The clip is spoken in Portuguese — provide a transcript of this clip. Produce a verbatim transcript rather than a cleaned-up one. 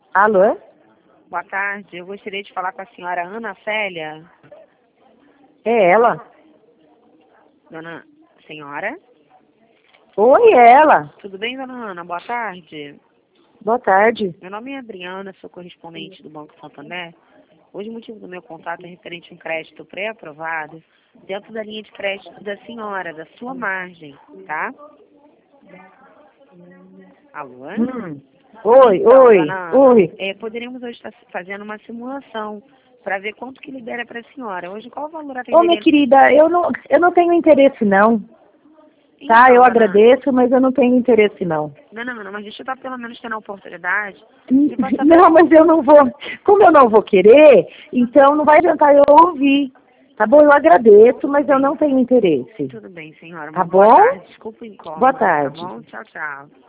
Alô? Boa tarde, eu gostaria de falar com a senhora Ana Célia. É ela? Dona senhora? Oi, é ela. Tudo bem, dona Ana? Boa tarde. Boa tarde. Meu nome é Adriana, sou correspondente do Banco Santander. Hoje o motivo do meu contato é referente a um crédito pré-aprovado dentro da linha de crédito da senhora, da sua margem, tá? Alô? Hum. Oi, Então, oi, dona Ana, oi. é, poderíamos hoje estar fazendo uma simulação para ver quanto que libera para a senhora. Hoje, qual o valor Ô, minha atenderia? querida, eu não, eu não tenho interesse, não. Tá, Então, eu dona Ana, agradeço, mas eu não tenho interesse, não. não, não, não, mas deixa eu estar pelo menos tendo a oportunidade Hum, de passar para... Não, mas eu não vou. Como eu não vou querer, então não vai adiantar eu ouvir. Tá bom, eu agradeço, mas eu não tenho interesse. Tudo bem, senhora. Tá Uma boa bom? tarde. Desculpa o incômodo, Boa tá tarde. bom? Tchau, tchau.